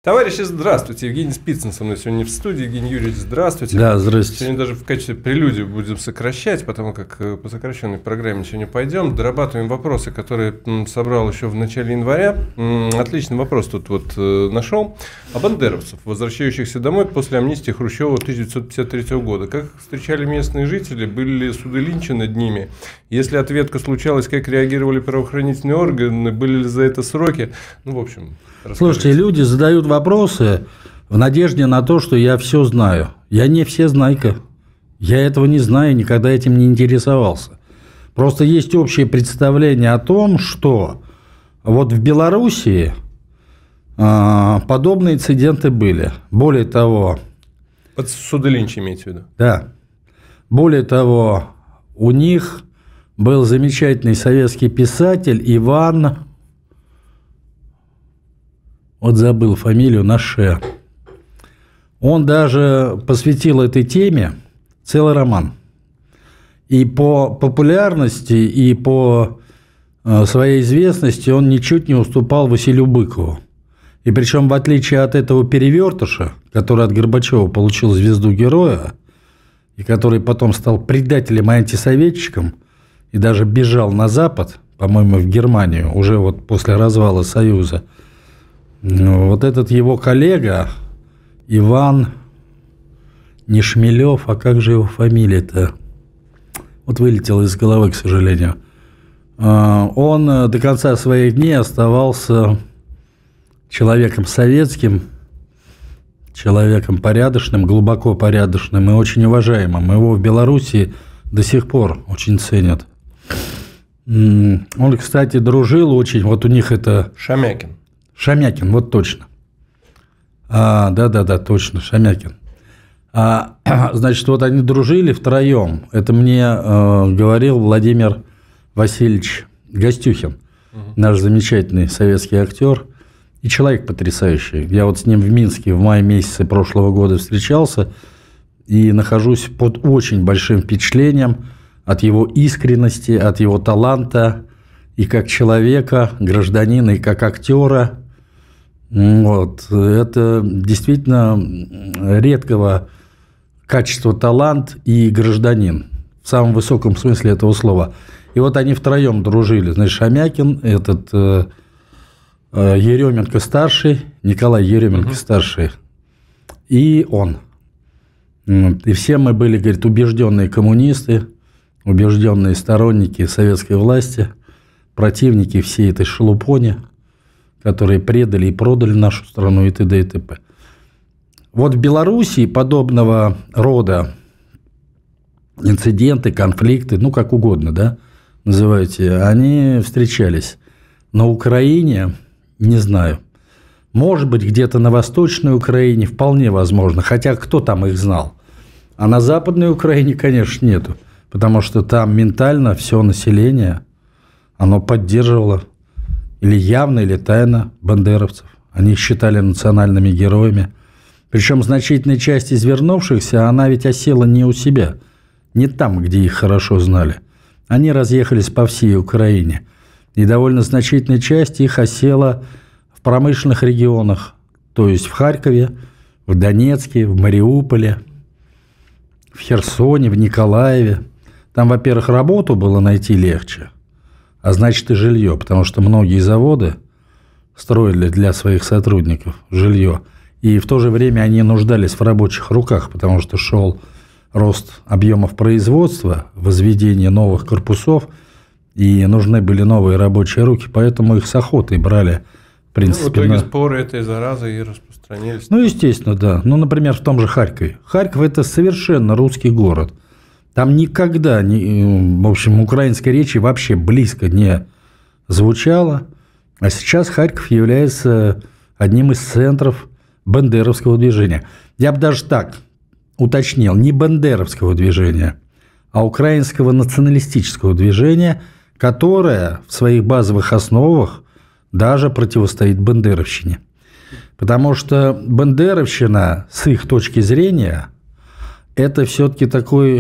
Товарищи, здравствуйте. Евгений Спицын со мной сегодня в студии. Евгений Юрьевич, здравствуйте. Да, здравствуйте. Сегодня даже в качестве прелюдии будем сокращать, потому как по сокращенной программе сегодня пойдем. Дорабатываем вопросы, которые собрал еще в начале января. Отличный вопрос тут вот нашел. О бандеровцев, возвращающихся домой после амнистии Хрущева 1953 года. Как встречали местные жители? Были ли суды линча над ними? Если ответка случалась, как реагировали правоохранительные органы? Были ли за это сроки? Ну, в общем... Слушайте, люди задают вопросы в надежде на то, что я все знаю. Я не всезнайка. Я этого не знаю, никогда этим не интересовался. Просто есть общее представление о том, что вот в Белоруссии подобные инциденты были. Более того... Под суды линча имеете в виду? Да. Более того, у них был замечательный советский писатель Иван... Вот забыл фамилию, Наше. Он даже посвятил этой теме целый роман. И по популярности, и по своей известности он ничуть не уступал Василию Быкову. И причем, в отличие от этого перевертыша, который от Горбачева получил звезду героя, и который потом стал предателем и антисоветчиком, и даже бежал на Запад, по-моему, в Германию, уже вот после развала Союза, вот этот его коллега, Иван, не Шмелев, а как же его фамилия-то? Вот вылетело из головы, к сожалению. Он до конца своих дней оставался человеком советским, человеком порядочным, глубоко порядочным и очень уважаемым. Его в Белоруссии до сих пор очень ценят. Он, кстати, дружил очень, вот у них это... Шамякин, вот точно. Да, точно, Шамякин. Значит, вот они дружили втроем. Это мне говорил Владимир Васильевич Гостюхин, наш замечательный советский актер и человек потрясающий. Я вот с ним в Минске в мае месяце прошлого года встречался и нахожусь под очень большим впечатлением от его искренности, от его таланта и как человека, гражданина, и как актера. Вот. Это действительно редкого качества талант и гражданин в самом высоком смысле этого слова. И вот они втроем дружили. Значит, Шамякин, этот Еременко-старший, Николай Еременко-старший, и он. И все мы были, говорит, убежденные коммунисты, убежденные сторонники советской власти, противники всей этой шелупони, которые предали и продали нашу страну и т.д. и т.п. Вот в Белоруссии подобного рода инциденты, конфликты, ну, как угодно, да, называйте, они встречались. На Украине, не знаю, может быть, где-то на Восточной Украине, вполне возможно, хотя кто там их знал. А на Западной Украине, конечно, нету, потому что там ментально все население, оно поддерживало или явно, или тайно бандеровцев. Они их считали национальными героями. Причем значительная часть из вернувшихся, она ведь осела не у себя, не там, где их хорошо знали. Они разъехались по всей Украине. И довольно значительная часть их осела в промышленных регионах, то есть в Харькове, в Донецке, в Мариуполе, в Херсоне, в Николаеве. Там, во-первых, работу было найти легче, а значит и жилье, потому что многие заводы строили для своих сотрудников жилье, и в то же время они нуждались в рабочих руках, потому что шел рост объемов производства, возведение новых корпусов, и нужны были новые рабочие руки, поэтому их с охотой брали, в принципе. Ну, в итоге споры этой заразы и распространились. Ну, естественно, да. Ну, например, в том же Харькове. Харьков – это совершенно русский город. Там никогда, в общем, украинской речи вообще близко не звучало. А сейчас Харьков является одним из центров бандеровского движения. Я бы даже так уточнил, не бандеровского движения, а украинского националистического движения, которое в своих базовых основах даже противостоит бандеровщине. Потому что бандеровщина, с их точки зрения, это все-таки такой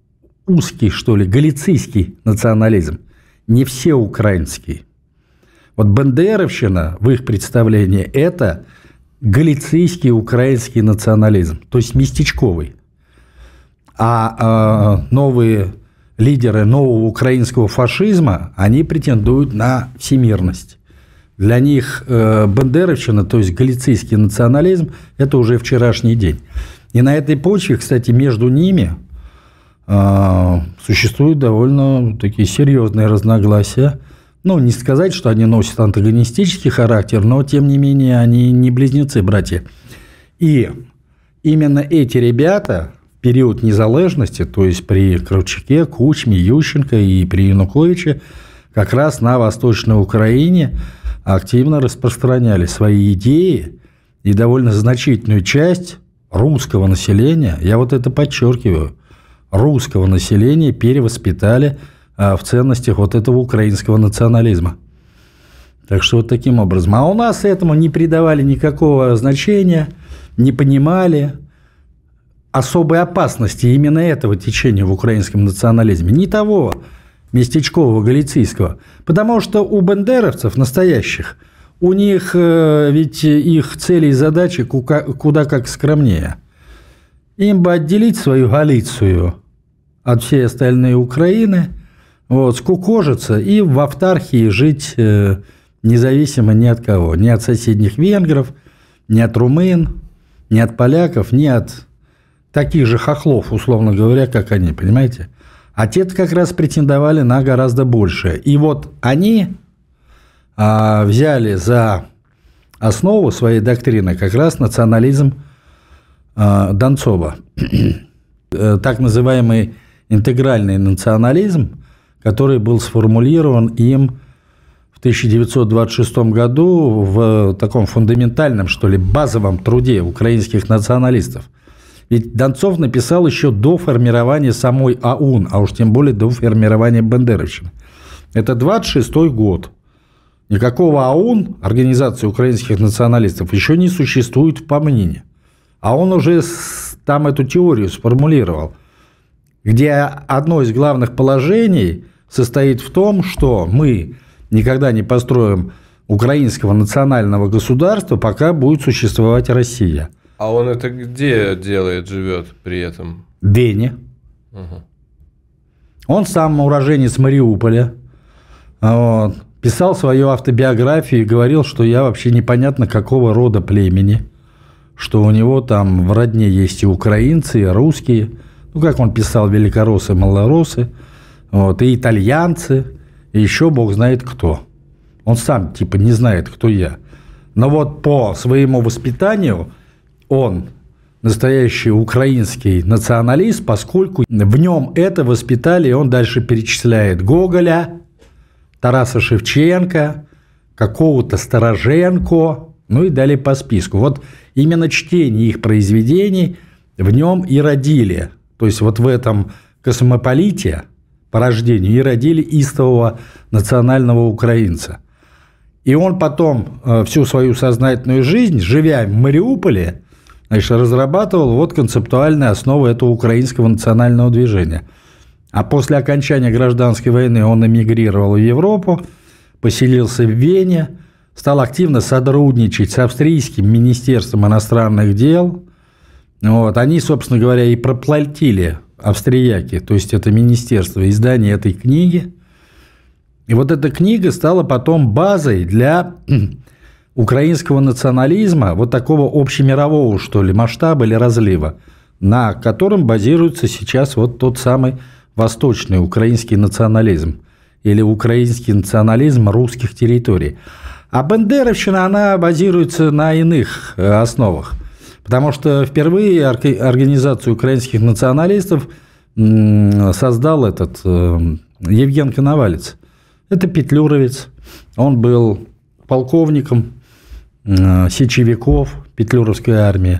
узкий, что ли, галицийский национализм, не всеукраинский. Вот бандеровщина, в их представлении, это галицийский украинский национализм, то есть местечковый. А новые лидеры нового украинского фашизма, они претендуют на всемирность. Для них бандеровщина, то есть галицийский национализм, это уже вчерашний день. И на этой почве, кстати, между ними существуют довольно такие серьезные разногласия. Ну, не сказать, что они носят антагонистический характер, но, тем не менее, они не близнецы-братья. И именно эти ребята в период незалежности, то есть при Кравчуке, Кучме, Ющенко и при Януковиче, как раз на Восточной Украине активно распространяли свои идеи, и довольно значительную часть русского населения, я вот это подчеркиваю, русского населения перевоспитали в ценностях вот этого украинского национализма. Так что вот таким образом. А у нас этому не придавали никакого значения, не понимали особой опасности именно этого течения в украинском национализме, не того местечкового галицийского. Потому что у бандеровцев настоящих, у них ведь их цели и задачи куда как скромнее. Им бы отделить свою Галицию от всей остальной Украины, вот, скукожиться и в автархии жить независимо ни от кого. Ни от соседних венгров, ни от румын, ни от поляков, ни от таких же хохлов, условно говоря, как они, понимаете? А те-то как раз претендовали на гораздо большее. И вот они взяли за основу своей доктрины как раз национализм Донцова. Так называемый интегральный национализм, который был сформулирован им в 1926 году в таком фундаментальном, что ли, базовом труде украинских националистов. Ведь Донцов написал еще до формирования самой АУН, а уж тем более до формирования бандеровщины. Это 26-й год. Никакого АУН, Организации украинских националистов, еще не существует в помине. А он уже там эту теорию сформулировал, где одно из главных положений состоит в том, что мы никогда не построим украинского национального государства, пока будет существовать Россия. А он это где делает, живет при этом? В Вене. Угу. Он сам уроженец Мариуполя. Вот. Писал свою автобиографию и говорил, что я вообще непонятно какого рода племени, что у него там в родне есть и украинцы, и русские, ну, как он писал, великороссы, малороссы, вот, и итальянцы, и еще бог знает кто. Он сам типа не знает, кто я. Но вот по своему воспитанию он настоящий украинский националист, поскольку в нем это воспитали, и он дальше перечисляет Гоголя, Тараса Шевченко, какого-то Стороженко, ну и далее по списку. Вот именно чтение их произведений в нем и родили. То есть вот в этом космополите по рождению и родили истового национального украинца. И он потом всю свою сознательную жизнь, живя в Мариуполе, значит, разрабатывал вот концептуальные основы этого украинского национального движения. А после окончания гражданской войны он эмигрировал в Европу, поселился в Вене, стал активно сотрудничать с австрийским министерством иностранных дел. Вот. Они, собственно говоря, и проплатили, австрияки, то есть это министерство, издание этой книги. И вот эта книга стала потом базой для украинского национализма, вот такого общемирового, что ли, масштаба или разлива, на котором базируется сейчас вот тот самый восточный украинский национализм или украинский национализм русских территорий. А бандеровщина, она базируется на иных основах, потому что впервые организацию украинских националистов создал этот Евген Коновалец. Это петлюровец, он был полковником сечевиков Петлюровской армии.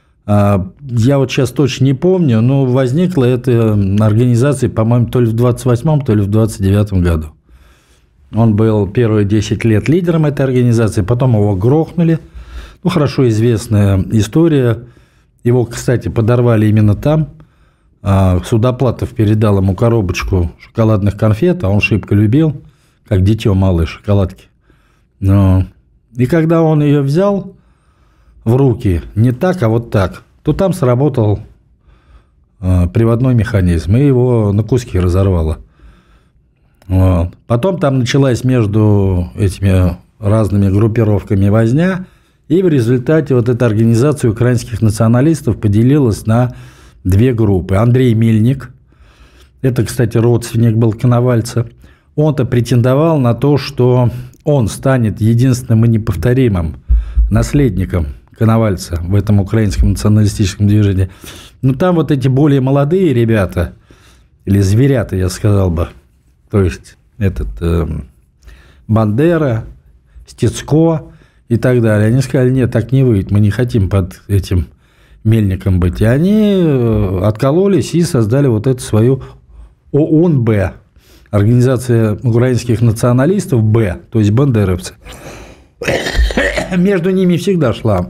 Я вот сейчас точно не помню, но возникла эта организация, по-моему, то ли в 28-м, то ли в 29-м году. Он был первые 10 лет лидером этой организации, потом его грохнули. Ну, хорошо известная история. Его, кстати, подорвали именно там. Судоплатов передал ему коробочку шоколадных конфет, а он шибко любил, как дитё малые шоколадки. Ну, и когда он ее взял в руки, не так, а вот так, то там сработал приводной механизм, и его на куски разорвало. Вот. Потом там началась между этими разными группировками возня, и в результате вот эта организация украинских националистов поделилась на две группы. Андрей Мельник, это, кстати, родственник был Коновальца, он-то претендовал на то, что он станет единственным и неповторимым наследником Коновальца в этом украинском националистическом движении. Но там вот эти более молодые ребята, или зверята, я сказал бы, то есть этот Бандера, Стецко и так далее. Они сказали, нет, так не выйдет, мы не хотим под этим Мельником быть. И они откололись и создали вот эту свою ОУН-Б, Организация украинских националистов Б, то есть бандеровцы. Между ними всегда шла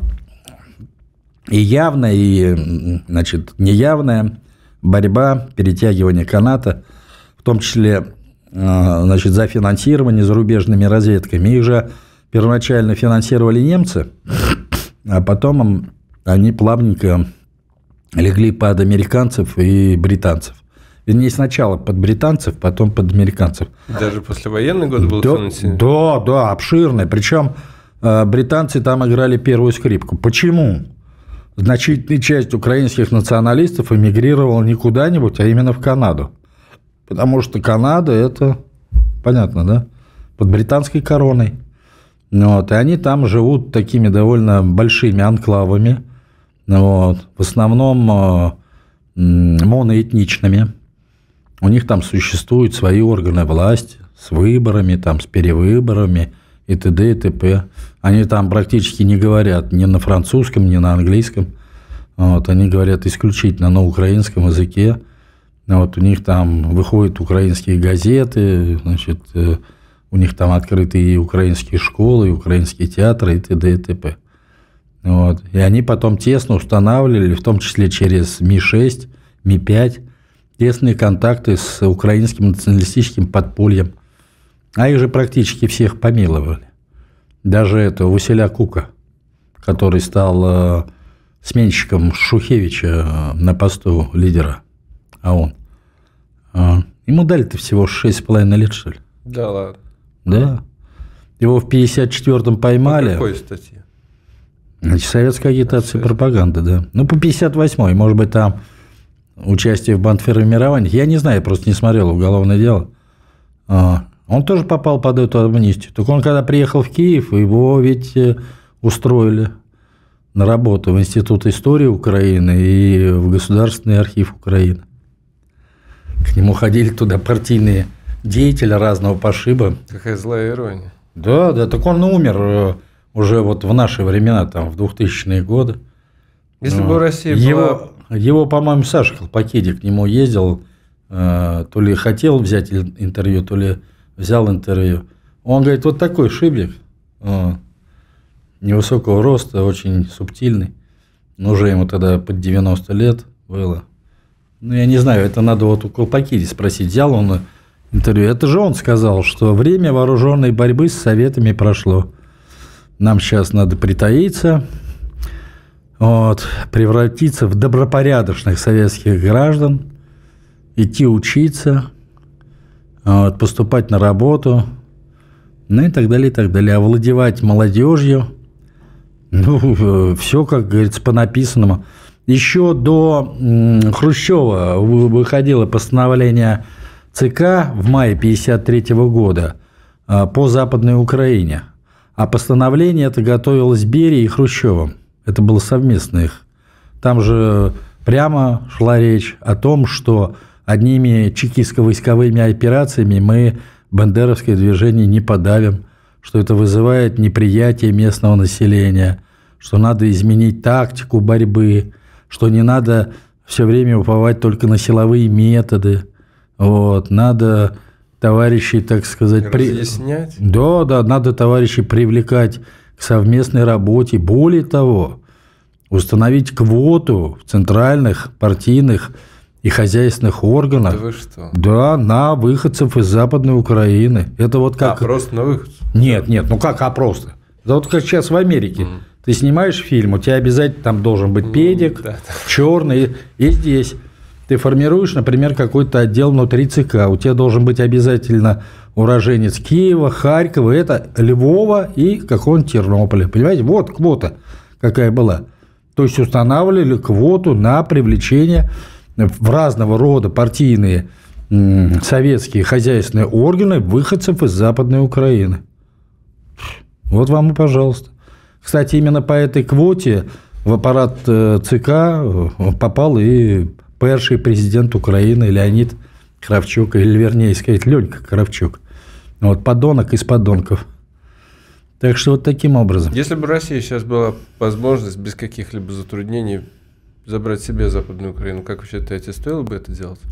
и явная, и, значит, неявная борьба, перетягивание каната, в том числе, значит, за финансирование зарубежными разведками. Их же первоначально финансировали немцы, а потом они плавненько легли под американцев и британцев. Вернее, сначала под британцев, потом под американцев. Даже послевоенный год был финансирование? Да, обширный. Причем британцы там играли первую скрипку. Почему? Значительная часть украинских националистов эмигрировала не куда-нибудь, а именно в Канаду. Потому что Канада – это, понятно, да, под британской короной. Вот, и они там живут такими довольно большими анклавами, вот, в основном моноэтничными. У них там существуют свои органы власти с выборами, там, с перевыборами и т.д. и т.п. Они там практически не говорят ни на французском, ни на английском. Вот, они говорят исключительно на украинском языке. Вот, у них там выходят украинские газеты, значит, у них там открыты и украинские школы, и украинские театры, и т.д. и т.п. Вот. И они потом тесно устанавливали, в том числе через Ми-6, Ми-5, тесные контакты с украинским националистическим подпольем. А их же практически всех помиловали. Даже этого Василя Кука, который стал сменщиком Шухевича на посту лидера ООН. Ему дали-то всего 6,5 лет, что ли? Да ладно. Да. Его в 1954-м поймали. По какой статье? Значит, советская агитация и пропаганда, да. Ну, по 58-й, может быть, там участие в бандформировании. Я не знаю, я просто не смотрел уголовное дело. Он тоже попал под эту амнистию. Только он, когда приехал в Киев, его ведь устроили на работу в Институт истории Украины и в Государственный архив Украины. К нему ходили туда партийные деятели разного пошиба. Какая злая ирония. Да, так он умер уже вот в наши времена, там, в 2000-е годы. Если бы Россия была... Его, по-моему, Саша Колпакиди к нему ездил, то ли хотел взять интервью, то ли взял интервью. Он говорит, вот такой шибик, невысокого роста, очень субтильный. Но уже ему тогда под 90 лет было. Ну, я не знаю, это надо вот у Колпакиди спросить, взял он интервью. Это же он сказал, что время вооруженной борьбы с советами прошло. Нам сейчас надо притаиться, вот, превратиться в добропорядочных советских граждан, идти учиться, вот, поступать на работу, ну и так далее, и так далее. Овладевать молодежью, ну, все, как говорится, по написанному. Еще до Хрущева выходило постановление ЦК в мае 1953 года по Западной Украине. А постановление это готовилось Берией и Хрущевым. Это было совместно их. Там же прямо шла речь о том, что одними чекистско-войсковыми операциями мы бандеровское движение не подавим, что это вызывает неприятие местного населения, что надо изменить тактику борьбы, что не надо все время уповать только на силовые методы. Вот, надо товарищей, так сказать... Разъяснять? Да, надо товарищей привлекать к совместной работе. Более того, установить квоту в центральных партийных и хозяйственных органов. Да вы что? Да, на выходцев из Западной Украины. Это вот как... просто на выходцев? Нет, ну как, просто? Это вот как сейчас в Америке. Ты снимаешь фильм, у тебя обязательно там должен быть педик, черный, и здесь ты формируешь, например, какой-то отдел внутри ЦК, у тебя должен быть обязательно уроженец Киева, Харькова, это Львова и какого-нибудь Тернополя. Понимаете, вот квота какая была. То есть устанавливали квоту на привлечение в разного рода партийные советские хозяйственные органы выходцев из Западной Украины. Вот вам и пожалуйста. Кстати, именно по этой квоте в аппарат ЦК попал и первый президент Украины Леонид Кравчук, или вернее сказать, Ленька Кравчук. Вот, подонок из подонков. Так что вот таким образом. Если бы Россия сейчас была возможность без каких-либо затруднений забрать себе Западную Украину, как вы считаете, стоило бы это делать?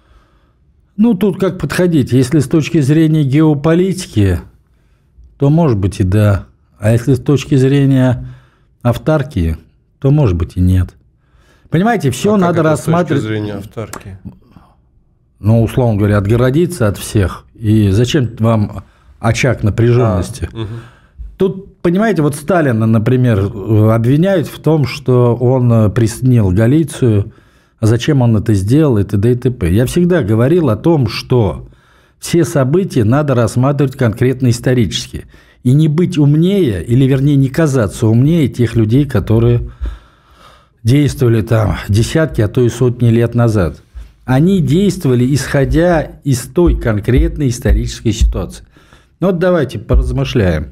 Ну, тут как подходить. Если с точки зрения геополитики, то может быть и да. А если с точки зрения автаркии, то может быть и нет. Понимаете, все надо рассматривать. С точки зрения автаркии? Ну, условно говоря, отгородиться от всех. И зачем вам очаг напряженности? Тут, понимаете, вот Сталина, например, обвиняют в том, что он присоединил Галицию. А зачем он это сделал, и т.д. и т.п. Я всегда говорил о том, что все события надо рассматривать конкретно исторически. И не быть умнее, или вернее не казаться умнее тех людей, которые действовали там десятки, а то и сотни лет назад. Они действовали, исходя из той конкретной исторической ситуации. Ну вот давайте поразмышляем.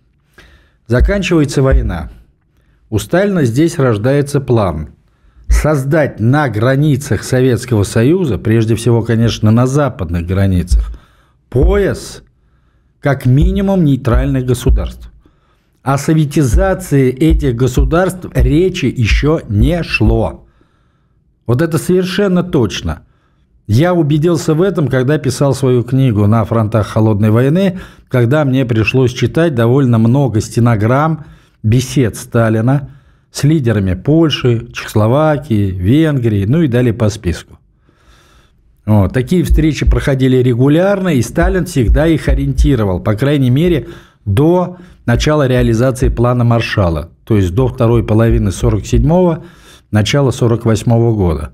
Заканчивается война. У Сталина здесь рождается план создать на границах Советского Союза, прежде всего, конечно, на западных границах, пояс как минимум нейтральных государств. О советизации этих государств речи еще не шло. Вот это совершенно точно. Я убедился в этом, когда писал свою книгу «На фронтах холодной войны», когда мне пришлось читать довольно много стенограмм бесед Сталина с лидерами Польши, Чехословакии, Венгрии, ну и далее по списку. Вот. Такие встречи проходили регулярно, и Сталин всегда их ориентировал, по крайней мере, до начала реализации плана Маршалла, то есть до второй половины 1947-го, начала 1948 года.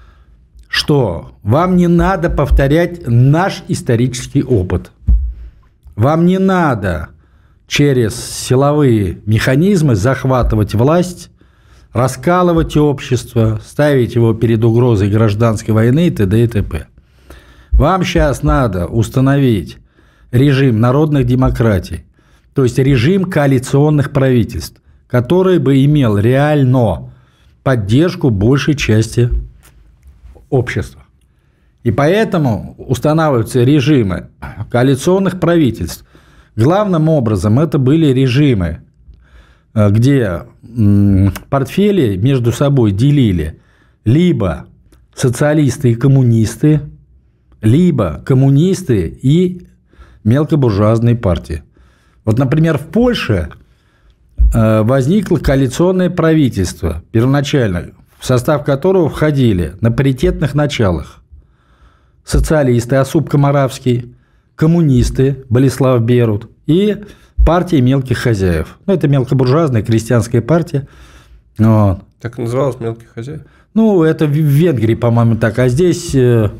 Что вам не надо повторять наш исторический опыт. Вам не надо через силовые механизмы захватывать власть, раскалывать общество, ставить его перед угрозой гражданской войны и т.д. и т.п. Вам сейчас надо установить режим народных демократий, то есть режим коалиционных правительств, который бы имел реально поддержку большей части общества. И поэтому устанавливаются режимы коалиционных правительств. Главным образом это были режимы, где портфели между собой делили либо социалисты и коммунисты, либо коммунисты и мелкобуржуазные партии. Вот, например, в Польше возникло коалиционное правительство первоначально, в состав которого входили на паритетных началах социалисты Осуп Комаравский, коммунисты Болеслав Берут и партия мелких хозяев. Ну, это мелкобуржуазная крестьянская партия. Вот. Так и называлась «Мелких хозяев»? Ну, это в Венгрии, по-моему, так. А здесь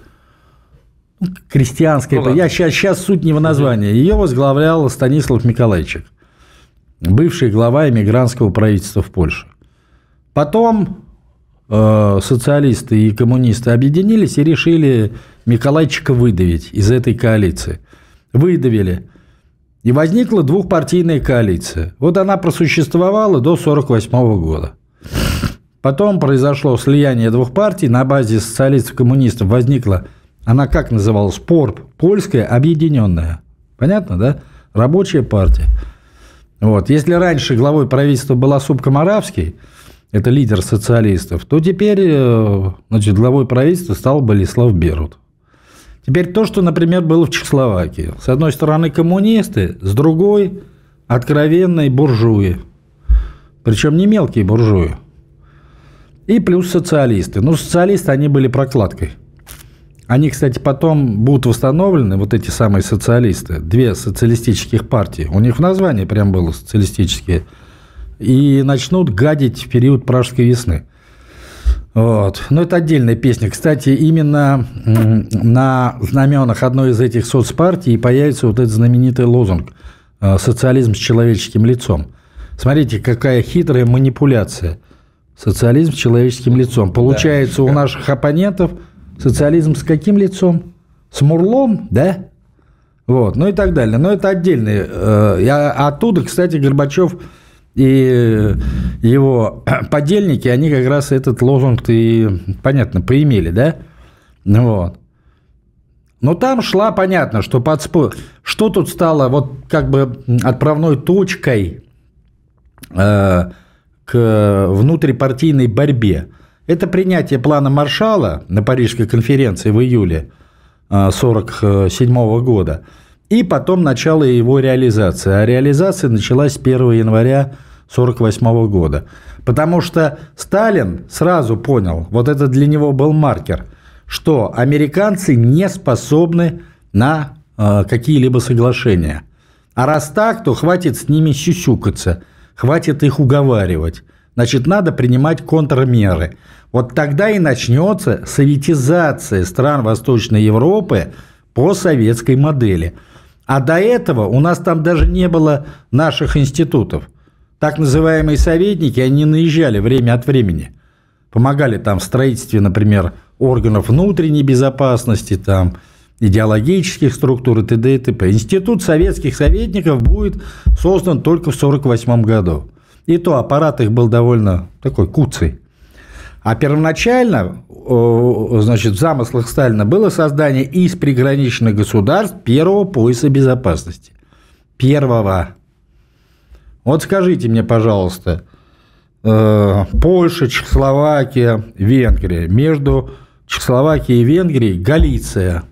крестьянская партия. Сейчас суть не в названии. Ее возглавлял Станислав Миколайчик, бывший глава эмигрантского правительства в Польше. Потом социалисты и коммунисты объединились и решили Миколайчика выдавить из этой коалиции. Выдавили. И возникла двухпартийная коалиция. Вот она просуществовала до 1948 года. Потом произошло слияние двух партий. На базе социалистов и коммунистов возникла, она как называлась, ПОРП, Польская объединенная. Понятно, да? Рабочая партия. Вот. Если раньше главой правительства был Осуп Комаравский, это лидер социалистов, то теперь, значит, главой правительства стал Болеслав Берут. Теперь то, что, например, было в Чехословакии. С одной стороны коммунисты, с другой откровенные буржуи. Причем не мелкие буржуи. и плюс социалисты. Ну, социалисты, они были прокладкой. Они, кстати, потом будут восстановлены, вот эти самые социалисты, две социалистических партии. У них в названии прям было социалистические. И начнут гадить в период Пражской весны. Вот. Но это отдельная песня. Кстати, именно на знаменах одной из этих соцпартий появится вот этот знаменитый лозунг «Социализм с человеческим лицом». Смотрите, какая хитрая манипуляция. Социализм с человеческим лицом. Получается, да, у наших оппонентов социализм с каким лицом? С Мурлом, да? Вот. Ну и так далее. Но это отдельные. Оттуда, кстати, Горбачев и его подельники, они как раз этот лозунг-то и, понятно, поимели, да? Вот. Но там шла, понятно, что что тут стало вот как бы отправной точкой к внутрипартийной борьбе. Это принятие плана Маршалла на Парижской конференции в июле 1947 года. И потом начало его реализации. А реализация началась с 1 января 1948 года. Потому что Сталин сразу понял, вот это для него был маркер, что американцы не способны на какие-либо соглашения. А раз так, то хватит с ними сюсюкаться, хватит их уговаривать. Значит, надо принимать контрмеры. Вот тогда и начнется советизация стран Восточной Европы по советской модели. А до этого у нас там даже не было наших институтов. Так называемые советники, они наезжали время от времени. Помогали там в строительстве, например, органов внутренней безопасности, там, идеологических структур и т.д. и т.п. Институт советских советников будет создан только в 1948 году. И то аппарат их был довольно такой куцый. А первоначально, значит, в замыслах Сталина было создание из приграничных государств первого пояса безопасности. Первого. Вот скажите мне, пожалуйста, Польша, Чехословакия, Венгрия. Между Чехословакией и Венгрией Галиция.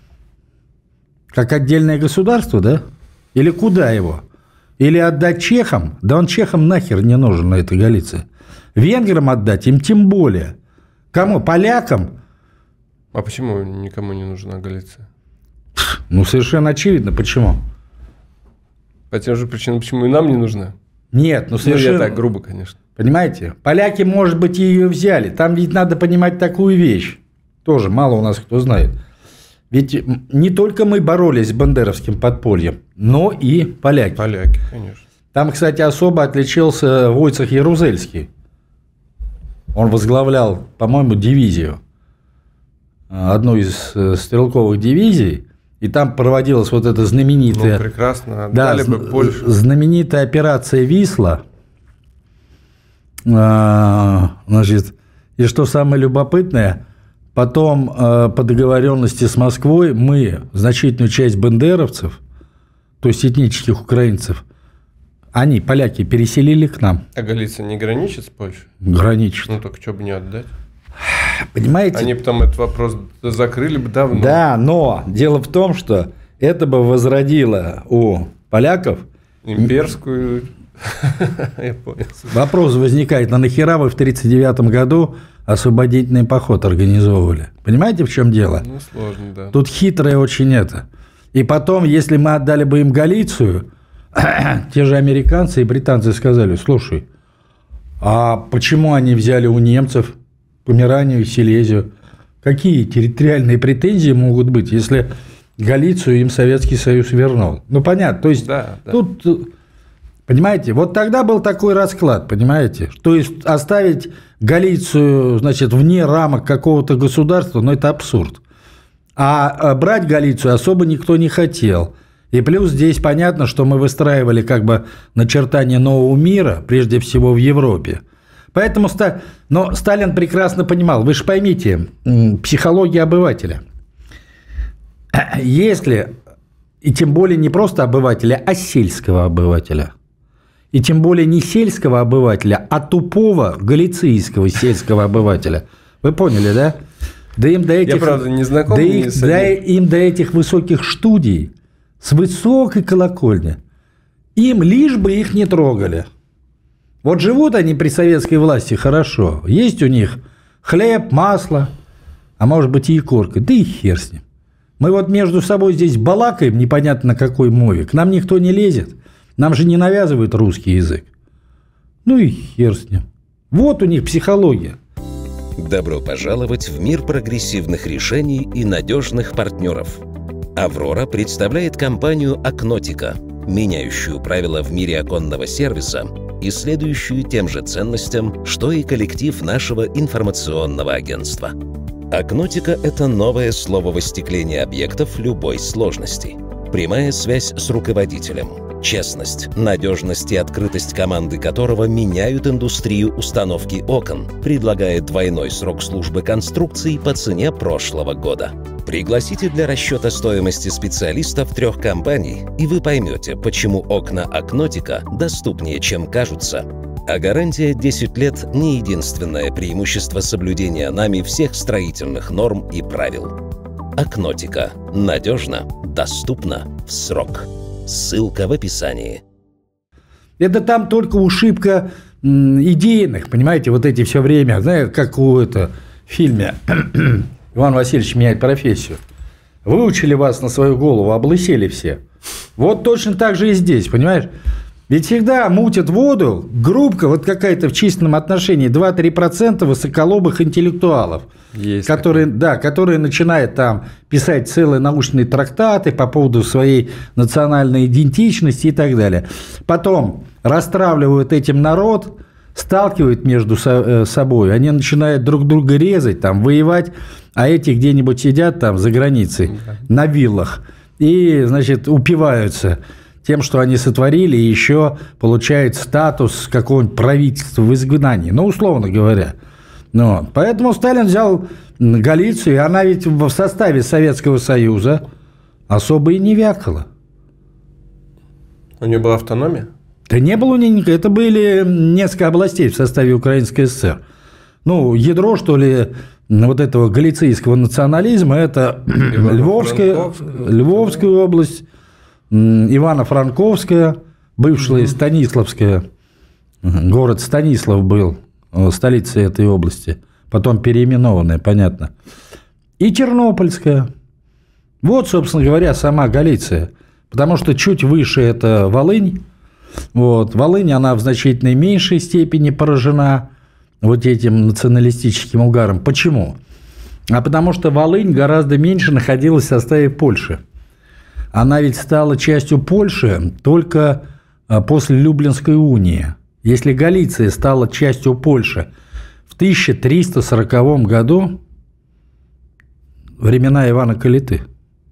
Как отдельное государство, да? Или куда его? Или отдать чехам? Да он чехам нахер не нужен, на этой Галиции. Венграм отдать им тем более. Кому? Полякам? А почему никому не нужна Галиция? Ну, совершенно очевидно, почему. По тем же причинам, почему и нам не нужна. Нет, ну совершенно... Ну, я так грубо, конечно. Понимаете? Поляки, может быть, ее взяли. Там ведь надо понимать такую вещь. Тоже мало у нас кто знает. Ведь не только мы боролись с бандеровским подпольем, но и поляки. Поляки, конечно. Там, кстати, особо отличился Войцех Ярузельский. Он возглавлял, по-моему, дивизию. Одну из стрелковых дивизий. И там проводилась вот эта знаменитая... Ну, прекрасно. Отдали бы Польшу. Знаменитая операция «Висла». Значит, и что самое любопытное, потом по договоренности с Москвой мы значительную часть бандеровцев, то есть этнических украинцев, они, поляки, переселили к нам. А Галиция не граничит с Польшей? Граничит. Ну, только что бы не отдать. Понимаете? Они потом этот вопрос закрыли бы давно. Да, но дело в том, что это бы возродило у поляков... Имперскую... Я понял. Вопрос возникает, нахера вы в 1939 году освободительный поход организовывали? Понимаете, в чем дело? Ну, сложно, да. Тут хитрое очень это. И потом, если мы отдали бы им Галицию, те же американцы и британцы сказали: слушай, а почему они взяли у немцев Померанию и Силезию? Какие территориальные претензии могут быть, если Галицию им Советский Союз вернул? Ну, понятно. То есть, да. Тут, понимаете, вот тогда был такой расклад, понимаете? То есть, оставить Галицию, значит, вне рамок какого-то государства, ну, это абсурд. А брать Галицию особо никто не хотел. И плюс здесь понятно, что мы выстраивали как бы начертание нового мира, прежде всего в Европе. Поэтому но Сталин прекрасно понимал, вы же поймите, психология обывателя. Если, и тем более не просто обывателя, а сельского обывателя, и тем более не сельского обывателя, а тупого галицийского сельского обывателя. Вы поняли, да? Да им до этих, я, правда, не знаком. Им до этих высоких студий, с высокой колокольни, им лишь бы их не трогали. Вот живут они при советской власти хорошо. Есть у них хлеб, масло, а может быть и икорка. Да и хер с ним. Мы вот между собой здесь балакаем, непонятно на какой мове. К нам никто не лезет. Нам же не навязывают русский язык. Ну и хер с ним. Вот у них психология. Добро пожаловать в мир прогрессивных решений и надежных партнеров. «Аврора» представляет компанию «Акнотика», меняющую правила в мире оконного сервиса и следующую тем же ценностям, что и коллектив нашего информационного агентства. «Акнотика» — это новое слово в остеклении объектов любой сложности. Прямая связь с руководителем. Честность, надежность и открытость команды которого меняют индустрию установки окон, предлагает двойной срок службы конструкций по цене прошлого года. Пригласите для расчета стоимости специалистов 3 компаний, и вы поймете, почему окна «Акнотика» доступнее, чем кажутся. А гарантия 10 лет – не единственное преимущество соблюдения нами всех строительных норм и правил. «Акнотика» – надежно, доступно, в срок. Ссылка в описании. Это там только ушибка идейных, понимаете, вот эти все время, знаете, как в фильме «Иван Васильевич меняет профессию». Выучили вас на свою голову, облысели все. Вот точно так же и здесь, понимаешь? Ведь всегда мутят воду группка, вот какая-то в численном отношении 2-3% высоколобых интеллектуалов, которые начинают там писать целые научные трактаты по поводу своей национальной идентичности и так далее. Потом расстравливают этим народ, сталкивают между собой, они начинают друг друга резать, там, воевать, а эти где-нибудь сидят там за границей на виллах и, значит, упиваются тем, что они сотворили, и еще получают статус какого-нибудь правительства в изгнании, ну, условно говоря. Ну, поэтому Сталин взял Галицию, и она ведь в составе Советского Союза особо и не вякала. У нее была автономия? Да не было у нее никакой. Это были несколько областей в составе Украинской ССР. Ну, ядро, что ли, вот этого галицийского национализма, это Львовская область, Ивано-Франковская, бывшая Станиславская, город Станислав был столицей этой области, потом переименованная, понятно, и Тернопольская. Вот, собственно говоря, сама Галиция, потому что чуть выше это Волынь. Вот. Волынь, она в значительно меньшей степени поражена вот этим националистическим угаром. Почему? А потому что Волынь гораздо меньше находилась в составе Польши. Она ведь стала частью Польши только после Люблинской унии. Если Галиция стала частью Польши в 1340 году, времена Ивана Калиты,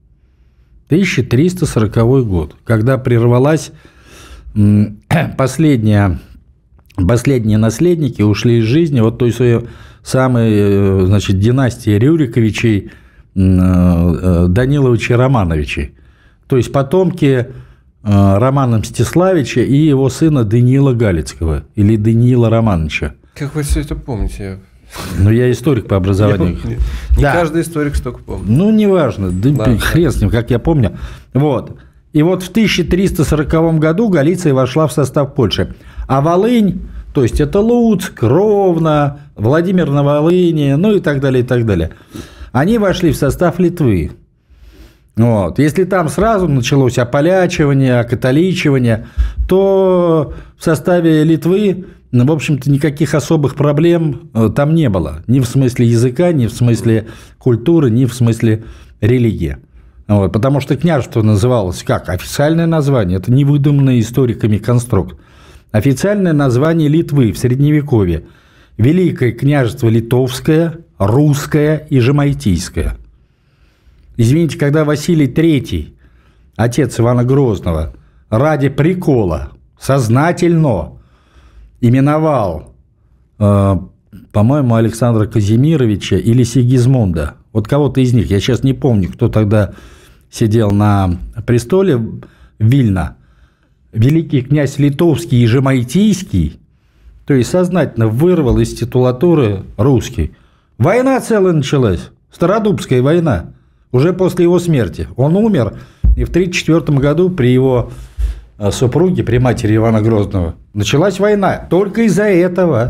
1340 год, когда прервалась последние наследники, ушли из жизни вот той своей самой, значит, династии Рюриковичей, Даниловичей, Романовичей. То есть потомки Романа Мстиславича и его сына Даниила Галицкого или Даниила Романовича. Как вы все это помните? Ну, я историк по образованию. Не каждый историк столько помнит. Ну, неважно, хрен с ним, как я помню. Вот. И вот в 1340 году Галиция вошла в состав Польши. А Волынь, то есть это Луцк, Ровно, Владимир на Волыни, ну и так далее, и так далее. Они вошли в состав Литвы. Вот. Если там сразу началось ополячивание, окатоличивание, то в составе Литвы, в общем-то, никаких особых проблем там не было. Ни в смысле языка, ни в смысле культуры, ни в смысле религии. Вот. Потому что княжество называлось как? Официальное название. Это не выдуманный историками конструкт. Официальное название Литвы в Средневековье – Великое княжество Литовское, Русское и Жемайтийское. Извините, когда Василий III, отец Ивана Грозного, ради прикола сознательно именовал, по-моему, Александра Казимировича или Сигизмунда, вот кого-то из них, я сейчас не помню, кто тогда сидел на престоле Вильна, великий князь Литовский и Жемайтийский, то есть сознательно вырвал из титулатуры русский. Война целая началась, Стародубская война. Уже после его смерти. Он умер, и в 1934 году при его супруги при матери Ивана Грозного. Началась война только из-за этого.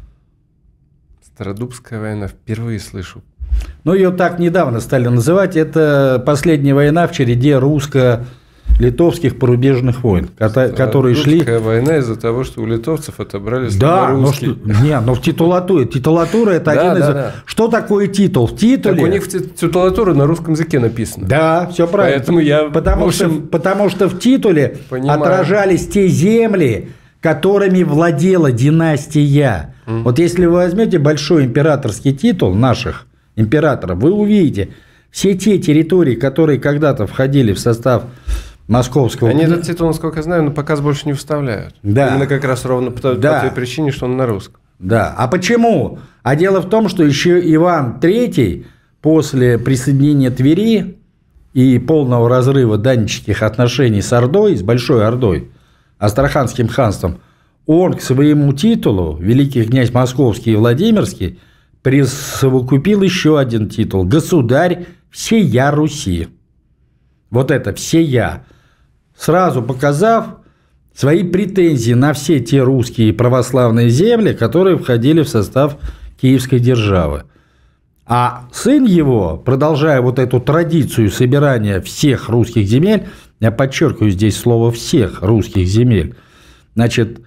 Стародубская война, впервые слышу. Ну, ее так недавно стали называть. Это последняя война в череде русско-литовских порубежных войн, которые шли... Стародубская война из-за того, что у литовцев отобрали славянский. Да, но в титулатуре. Титулатура – это один из... Да. Что такое титул? В титуле... Так у них титулатура на русском языке написана. Да, все правильно. Поэтому я... Потому что в титуле отражались те земли, которыми владела династия. Вот если вы возьмете большой императорский титул наших императоров, вы увидите все те территории, которые когда-то входили в состав московского... Они этот титул, насколько я знаю, на показ больше не вставляют. Да. Именно как раз ровно по той причине, что он на русском. Да. А почему? А дело в том, что еще Иван III после присоединения Твери и полного разрыва даннических отношений с Ордой, с Большой Ордой, Астраханским ханством, он к своему титулу, великий князь Московский и Владимирский, присовокупил еще один титул – государь всея Руси. Вот это всея. Сразу показав свои претензии на все те русские православные земли, которые входили в состав Киевской державы. А сын его, продолжая вот эту традицию собирания всех русских земель, я подчеркиваю здесь слово «всех русских земель», значит,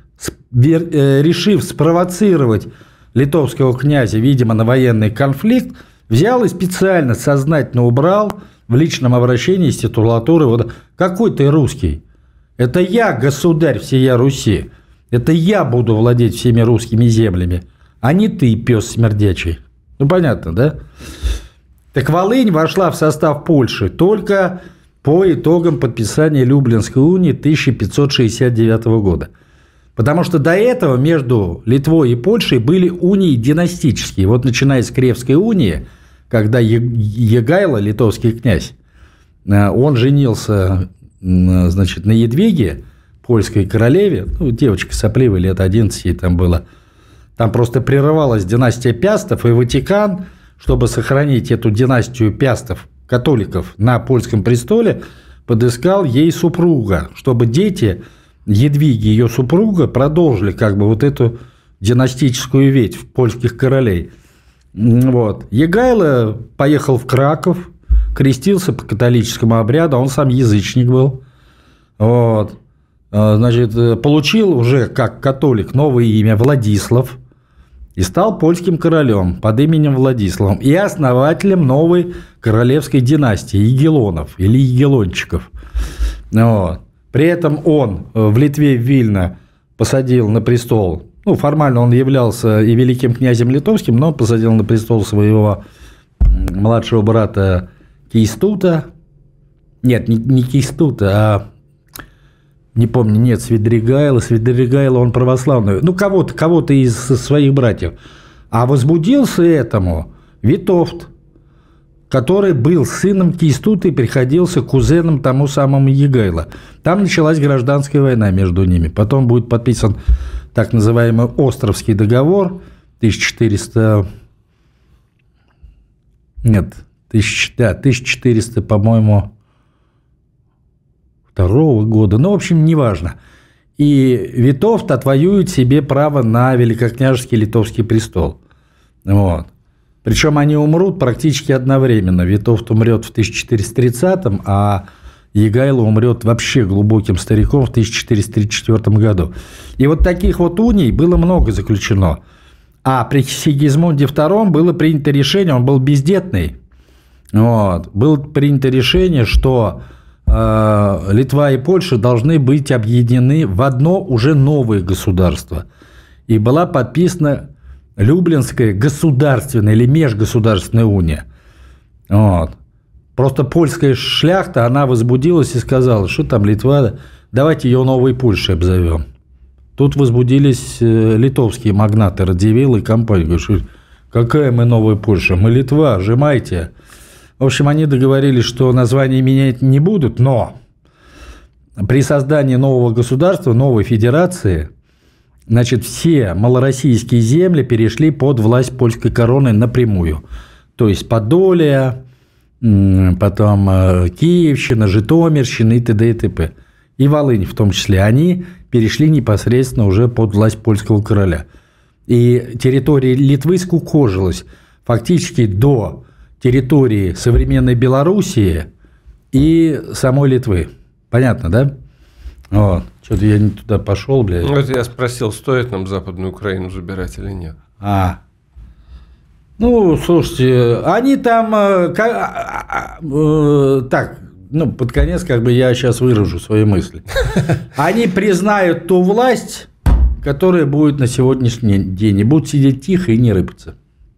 решив спровоцировать литовского князя, видимо, на военный конфликт, взял и специально, сознательно убрал в личном обращении с титулатуры вот «какой ты русский? Это я государь всея Руси, это я буду владеть всеми русскими землями, а не ты, пес смердячий». Ну, понятно, да? Так Волынь вошла в состав Польши только по итогам подписания Люблинской унии 1569 года. Потому что до этого между Литвой и Польшей были унии династические. Вот начиная с Кревской унии, когда Егайло, литовский князь, он женился, значит, на Едвиге, польской королеве, ну, девочка сопливая, лет 11 ей там было. Там просто прерывалась династия Пястов, и Ватикан, чтобы сохранить эту династию Пястов, католиков, на польском престоле, подыскал ей супруга, чтобы дети Едвиги, ее супруга, продолжили как бы вот эту династическую ветвь польских королей. Вот. Егайло поехал в Краков, крестился по католическому обряду, он сам язычник был. Вот. Значит, получил уже как католик новое имя Владислав и стал польским королем под именем Владиславом и основателем новой королевской династии Егелонов или Егелончиков. Вот. При этом он в Литве, в Вильно, посадил на престол, ну, формально он являлся и великим князем литовским, но посадил на престол своего младшего брата Кейстута. Нет, не Кейстута, а... Не помню, нет, Свидригайло, он православный. Ну, кого-то из своих братьев. А возбудился этому Витовт, который был сыном Кейстута и приходился кузеном тому самому Егайло. Там началась гражданская война между ними. Потом будет подписан так называемый Островский договор 1400, по-моему, 2-го года. Ну, в общем, неважно. И Витовт отвоюет себе право на великокняжеский литовский престол. Вот. Причем они умрут практически одновременно. Витовт умрет в 1430-м, а Егайло умрет вообще глубоким стариком в 1434 году. И вот таких вот уний было много заключено. А при Сигизмунде II было принято решение, он был бездетный, вот, было принято решение, что Литва и Польша должны быть объединены в одно уже новое государство. И была подписана Люблинская государственная или межгосударственная уния. Вот. Просто польская шляхта, она возбудилась и сказала, что там Литва, давайте ее новой Польшей обзовем. Тут возбудились литовские магнаты, Радзивилл и компания. Говорят, какая мы новая Польша? Мы Литва, сжимайте. В общем, они договорились, что название менять не будут, но при создании нового государства, новой федерации, значит, все малороссийские земли перешли под власть польской короны напрямую. То есть Подолия, потом Киевщина, Житомирщина и т.д. и т.п. и Волынь в том числе, они перешли непосредственно уже под власть польского короля. И территория Литвы скукожилась фактически до территории современной Белоруссии и самой Литвы. Понятно, да? Вот. Что-то я не туда пошел, блядь. Вот я спросил, стоит нам Западную Украину забирать или нет. Ну, слушайте, они там так, ну, под конец, как бы я сейчас выражу свои мысли. Они признают ту власть, которая будет на сегодняшний день, и будут сидеть тихо и не рыпаться.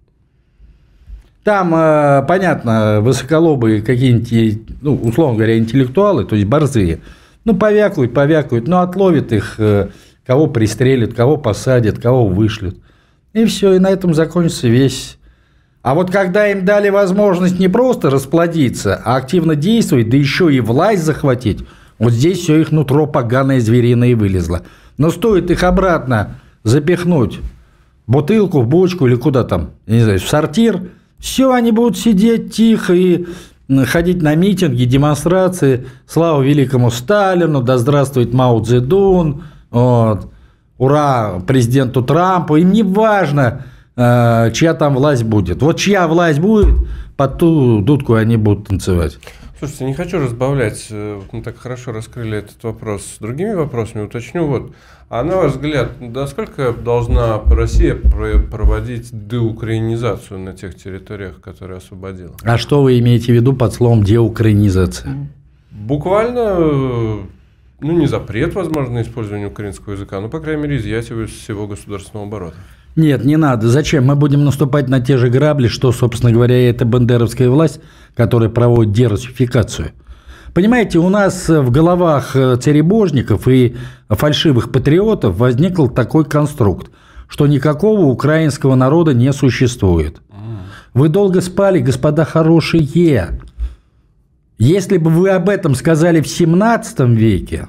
Там, понятно, высоколобые какие-нибудь, ну, условно говоря, интеллектуалы, то есть борзые, ну, повякают, но отловят их, кого пристрелят, кого посадят, кого вышлют. И все, и на этом закончится весь. А вот когда им дали возможность не просто расплодиться, а активно действовать, да еще и власть захватить, вот здесь все их нутро поганое звериное вылезло. Но стоит их обратно запихнуть в бутылку, в бочку или куда там, я не знаю, в сортир, все, они будут сидеть тихо и ходить на митинги, демонстрации. Слава великому Сталину, да здравствует Мао Цзэдун, вот, ура президенту Трампу. Им не важно, чья там власть будет. Вот чья власть будет, под ту дудку они будут танцевать. Слушайте, не хочу разбавлять, мы так хорошо раскрыли этот вопрос с другими вопросами, уточню. Вот, а на ваш взгляд, насколько должна Россия проводить деукраинизацию на тех территориях, которые освободила? А что вы имеете в виду под словом деукраинизация? Буквально, ну, не запрет, возможно, на использование украинского языка, но, по крайней мере, изъятие его из всего государственного оборота. Нет, не надо. Зачем? Мы будем наступать на те же грабли, что, собственно говоря, и эта бандеровская власть, которая проводит дерусификацию. Понимаете, у нас в головах царебожников и фальшивых патриотов возникл такой конструкт, что никакого украинского народа не существует. Вы долго спали, господа хорошие. Если бы вы об этом сказали в 17 веке,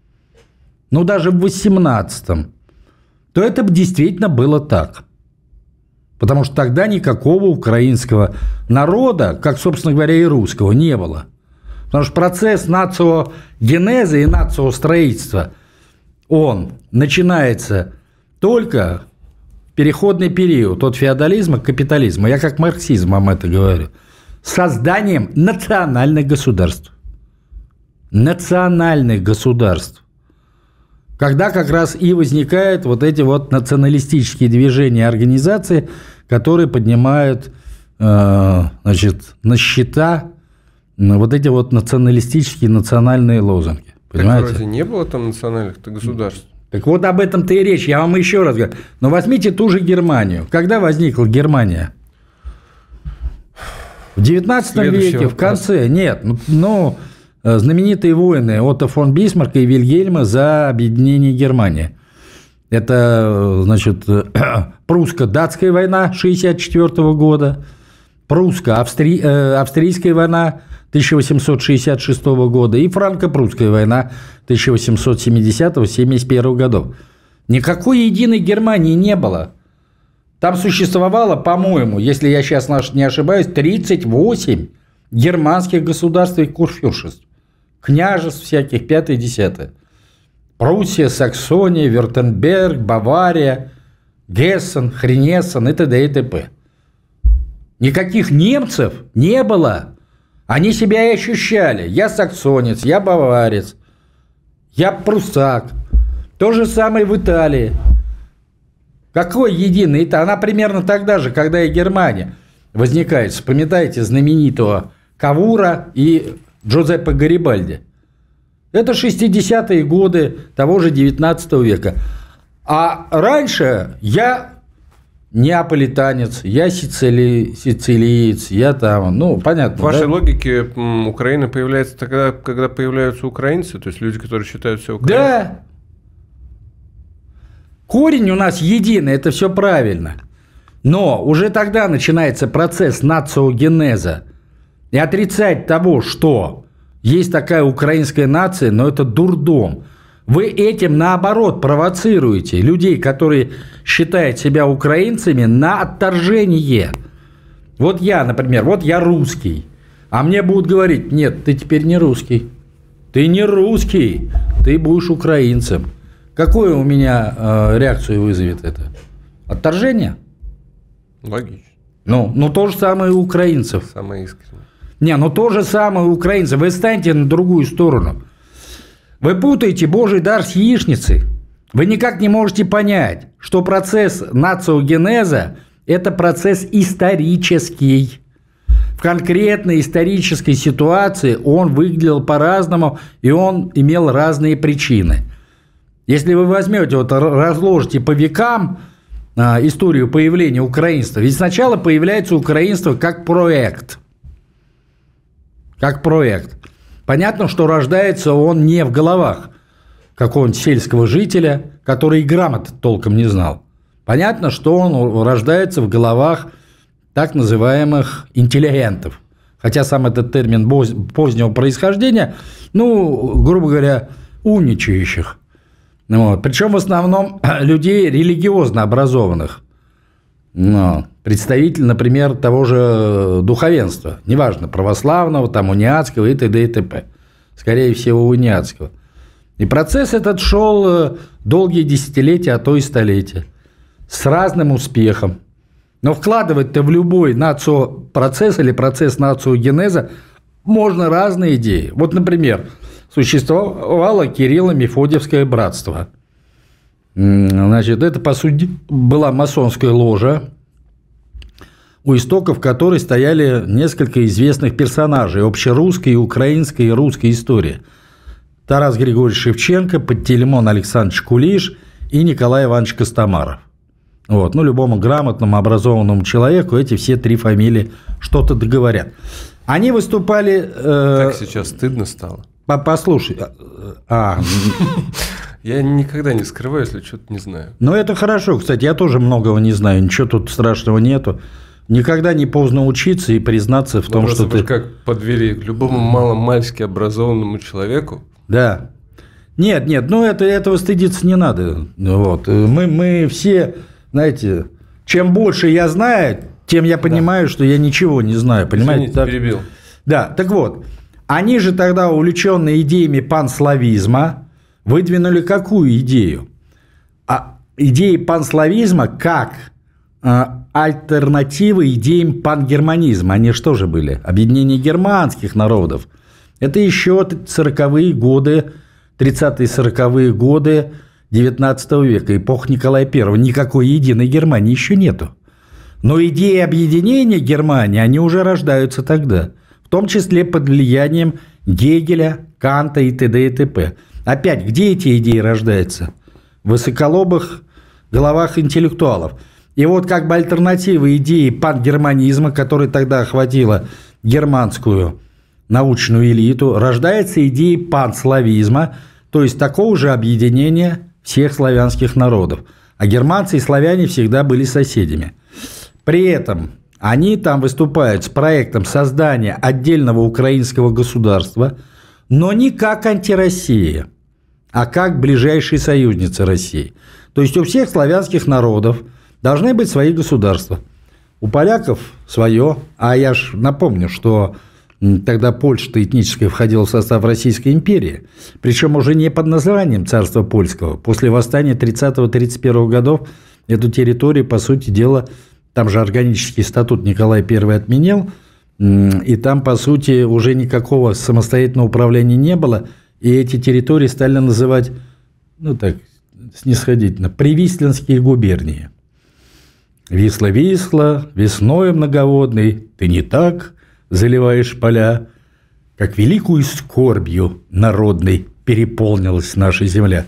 ну даже в 18, то это бы действительно было так. Потому что тогда никакого украинского народа, как, собственно говоря, и русского, не было. Потому что процесс нациогенеза и нациостроительства, он начинается только в переходный период от феодализма к капитализму. Я как марксизм вам это говорю. Созданием национальных государств. Национальных государств. Когда как раз и возникают вот эти вот националистические движения и организации, которые поднимают, значит, на счета вот эти вот националистические, национальные лозунги. Понимаете? Так вроде не было там национальных-то государств. Так вот об этом-то и речь. Я вам еще раз говорю. Но возьмите ту же Германию. Когда возникла Германия? В 19 веке, в конце. Нет, ну, знаменитые войны Отто фон Бисмарка и Вильгельма за объединение Германии. Это, значит, прусско-датская война 1964 года, прусско-австрийская война 1866 года и франко-прусская война 1870-71 годов. Никакой единой Германии не было. Там существовало, по-моему, если я сейчас не ошибаюсь, 38 германских государств и курфюршеств. Княжеств всяких, 5-10. Пруссия, Саксония, Вюртемберг, Бавария, Гессен, Хренессен и т.д. и т.п. Никаких немцев не было. Они себя и ощущали. Я саксонец, я баварец, я пруссак. То же самое в Италии. Какой единый Италия? Она примерно тогда же, когда и Германия возникает. Вспоминайте знаменитого Кавура и Джузеппе Гарибальди. Это 60-е годы того же 19 века. А раньше я неаполитанец, я сицилиец, я там, ну, понятно. В вашей логике Украина появляется тогда, когда появляются украинцы, то есть люди, которые считают себя украинцами? Да. Корень у нас единый, это все правильно. Но уже тогда начинается процесс нациогенеза. И отрицать того, что есть такая украинская нация, но это дурдом. Вы этим, наоборот, провоцируете людей, которые считают себя украинцами, на отторжение. Вот я, например, вот я русский. А мне будут говорить: нет, ты теперь не русский. Ты не русский. ты будешь украинцем. Какую у меня реакцию вызовет это? Отторжение? Логично. Ну, то же самое и у украинцев. Самое искреннее. Не, то же самое у украинцев. Вы станьте на другую сторону. Вы путаете Божий дар с яичницей. Вы никак не можете понять, что процесс нациогенеза – это процесс исторический. В конкретной исторической ситуации он выглядел по-разному, и он имел разные причины. Если вы возьмете, разложите по векам историю появления украинства, ведь сначала появляется украинство как проект. Как проект. Понятно, что рождается он не в головах какого-нибудь сельского жителя, который и грамоты толком не знал. Понятно, что он рождается в головах так называемых интеллигентов. Хотя сам этот термин позднего происхождения, грубо говоря, умничающих. Причем в основном людей религиозно образованных. Представитель, например, того же духовенства. Неважно, православного, униатского и т.д. и т.п. Скорее всего, униатского. И процесс этот шел долгие десятилетия, а то и столетия. С разным успехом. Но вкладывать-то в любой нациопроцесс или процесс нациогенеза можно разные идеи. Вот, например, существовало Кирилло-Мефодиевское братство. Значит, это, по сути, была масонская ложа, у истоков которой стояли несколько известных персонажей общерусской, украинской и русской истории. Тарас Григорьевич Шевченко, Пантелеймон Александрович Кулиш и Николай Иванович Костомаров. Любому грамотному, образованному человеку эти все три фамилии что-то договорят. Они выступали... Так сейчас стыдно стало. Послушай. Я никогда не скрываю, если что-то не знаю. Это хорошо. Кстати, я тоже многого не знаю. Ничего тут страшного нету. Никогда не поздно учиться и признаться в том, что ты... Как подвели к любому маломальски образованному человеку. Да. Нет, этого стыдиться не надо. Мы все, знаете, чем больше я знаю, тем я понимаю, что я ничего не знаю. Понимаете? Извините, перебил. Да, так вот. Они же тогда, увлеченные идеями панславизма, выдвинули какую идею? Идеи панславизма как альтернативы идеям пангерманизма. Они что же были? Объединение германских народов. Это еще 40-е годы, 30-40-е годы 19 века, эпоха Николая I. Никакой единой Германии еще нету. Но идеи объединения Германии, они уже рождаются тогда. В том числе под влиянием Гегеля, Канта и т.д. и т.п. Опять, где эти идеи рождаются? В высоколобых головах интеллектуалов. И как бы альтернатива идеи пангерманизма, которая тогда охватила германскую научную элиту, рождается идея панславизма, то есть такого же объединения всех славянских народов. А германцы и славяне всегда были соседями. При этом они там выступают с проектом создания отдельного украинского государства, но не как антироссия, а как ближайшие союзницы России. То есть у всех славянских народов должны быть свои государства. У поляков свое, а я ж напомню, что тогда Польша этническая входила в состав Российской империи, причем уже не под названием царства польского. После восстания 30-31 годов эту территорию, по сути дела, там же органический статут Николай I отменил, и там, по сути, уже никакого самостоятельного управления не было, и эти территории стали называть, снисходительно, Привислинские губернии. Висла-Висла, весною многоводной, ты не так заливаешь поля, как великую скорбью народной переполнилась наша земля.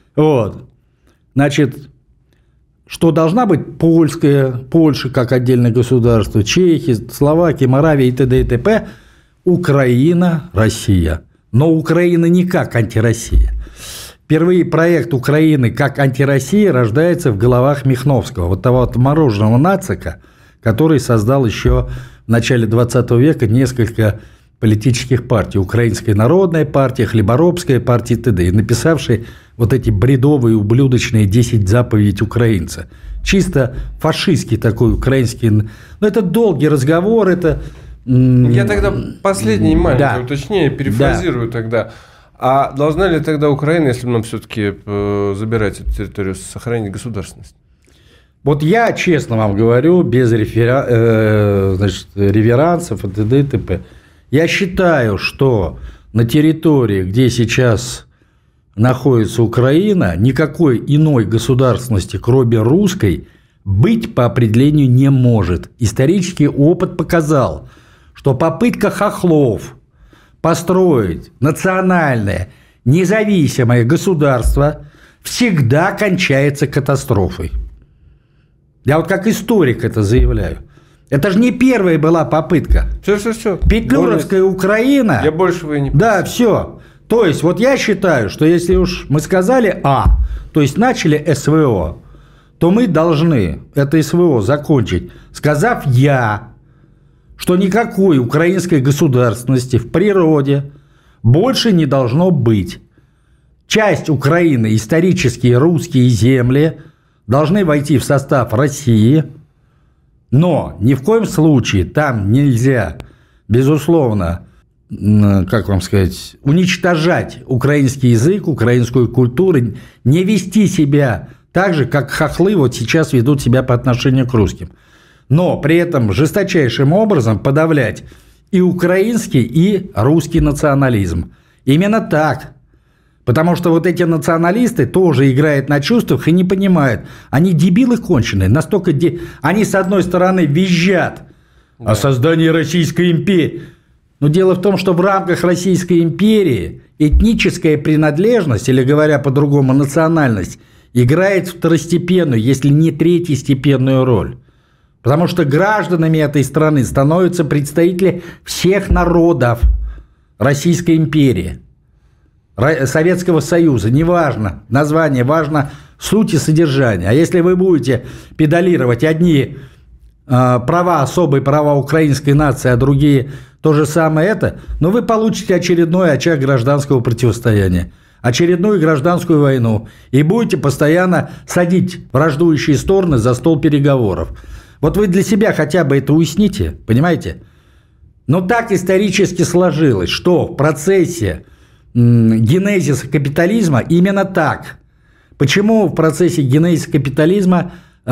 Значит, что должна быть Польша как отдельное государство, Чехия, Словакия, Моравия и т.д. и т.п., Украина, Россия. Но Украина не как антироссия. Впервые проект Украины как антироссия рождается в головах Михновского, того отмороженного нацика, который создал еще в начале 20 века несколько политических партий. Украинская народная партия, Хлеборобская партия и т.д. И написавший эти бредовые, ублюдочные 10 заповедей украинца. Чисто фашистский такой украинский... это долгий разговор, это... Я тогда последний маленькое уточнение перефразирую тогда. А должна ли тогда Украина, если нам все-таки забирать эту территорию, сохранить государственность? Вот я, честно вам говорю, без реверансов и т.д. и т.п. Я считаю, что на территории, где сейчас находится Украина, никакой иной государственности, кроме русской, быть по определению не может. Исторический опыт показал, что попытка хохлов построить национальное, независимое государство всегда кончается катастрофой. Я вот как историк это заявляю. Это же не первая была попытка. Все. Петлюровская Украина. Я большего и не понимаю. Да, все. То есть, вот я считаю, что если уж мы сказали «А», то есть начали СВО, то мы должны это СВО закончить, сказав «Я», что никакой украинской государственности в природе больше не должно быть. Часть Украины, исторические русские земли, должны войти в состав России, но ни в коем случае там нельзя, безусловно, как вам сказать, уничтожать украинский язык, украинскую культуру, не вести себя так же, как хохлы вот сейчас ведут себя по отношению к русским. Но при этом жесточайшим образом подавлять и украинский, и русский национализм. Именно так. Потому что вот эти националисты тоже играют на чувствах и не понимают. Они дебилы конченые. Настолько они, с одной стороны, визжат о создании Российской империи. Но дело в том, что в рамках Российской империи этническая принадлежность, или говоря по-другому, национальность, играет второстепенную, если не третьестепенную роль. Потому что гражданами этой страны становятся представители всех народов Российской империи, Советского Союза. Неважно название, важно суть и содержание. А если вы будете педалировать одни права, особые права украинской нации, а другие то же самое это, но вы получите очередной очаг гражданского противостояния, очередную гражданскую войну и будете постоянно садить враждующие стороны за стол переговоров. Вот вы для себя хотя бы это уясните, понимаете? Но так исторически сложилось, что в процессе генезиса капитализма именно так. Почему в процессе генезиса капитализма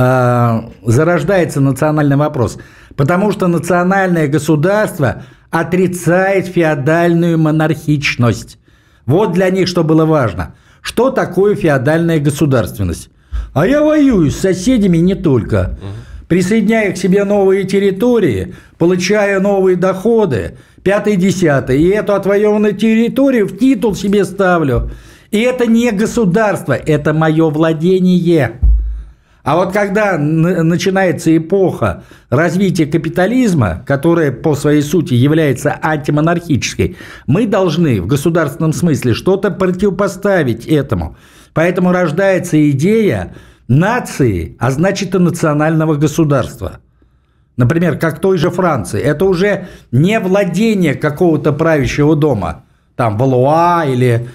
зарождается национальный вопрос? Потому что национальное государство отрицает феодальную монархичность. Вот для них что было важно. Что такое феодальная государственность? А я воюю с соседями не только. Присоединяя к себе новые территории, получая новые доходы, 5-10, и эту отвоеванную территорию в титул себе ставлю. И это не государство, это мое владение. А вот когда начинается эпоха развития капитализма, которая по своей сути является антимонархической, мы должны в государственном смысле что-то противопоставить этому. Поэтому рождается идея нации, а значит и национального государства. Например, как той же Франции. Это уже не владение какого-то правящего дома. Там Валуа или,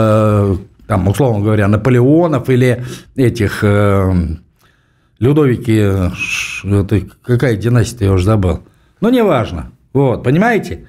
там, условно говоря, Наполеонов или этих Людовики. Какая династия, я уже забыл. Ну, неважно. Вот, понимаете?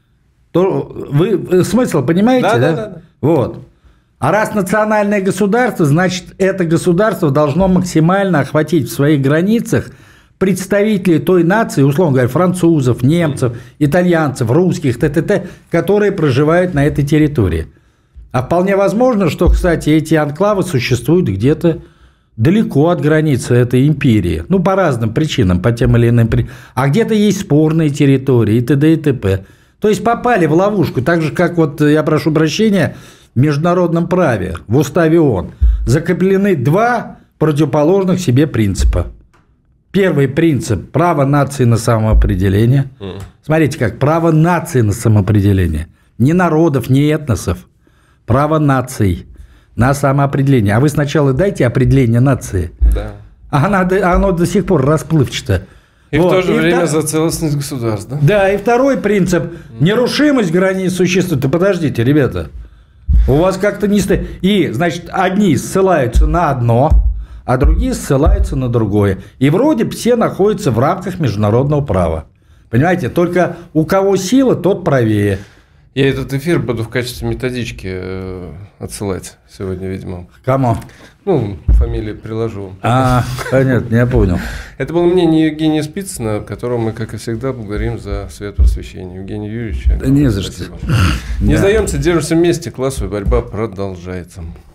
Вы смысл понимаете, да? Да. Вот. А раз национальное государство, значит, это государство должно максимально охватить в своих границах представителей той нации, условно говоря, французов, немцев, итальянцев, русских, т.т., которые проживают на этой территории. А вполне возможно, что, кстати, эти анклавы существуют где-то далеко от границы этой империи. Ну, по разным причинам, по тем или иным причинам. А где-то есть спорные территории и т.д. и т.п. То есть попали в ловушку, так же, как вот, я прошу прощения, в международном праве, в уставе ООН, закреплены два противоположных себе принципа. Первый принцип – право нации на самоопределение. Смотрите как, право нации на самоопределение. Не народов, не этносов. Право наций на самоопределение. А вы сначала дайте определение нации. Да. Оно до сих пор расплывчато. И вот. В то же время за целостность государства. Да, и второй принцип – нерушимость границ существует. Да подождите, ребята. У вас как-то не стоит. И, значит, одни ссылаются на одно, а другие ссылаются на другое. И вроде все находятся в рамках международного права. Понимаете, только у кого сила, тот правее. Я этот эфир буду в качестве методички отсылать сегодня, видимо. Кому? Ну, фамилии приложу. Понятно, я понял. Это было мнение Евгения Спицына, которого мы, как и всегда, благодарим за свет просвещения. Евгений Юрьевич. Да не за что. Не сдаемся, держимся вместе, классовая борьба продолжается.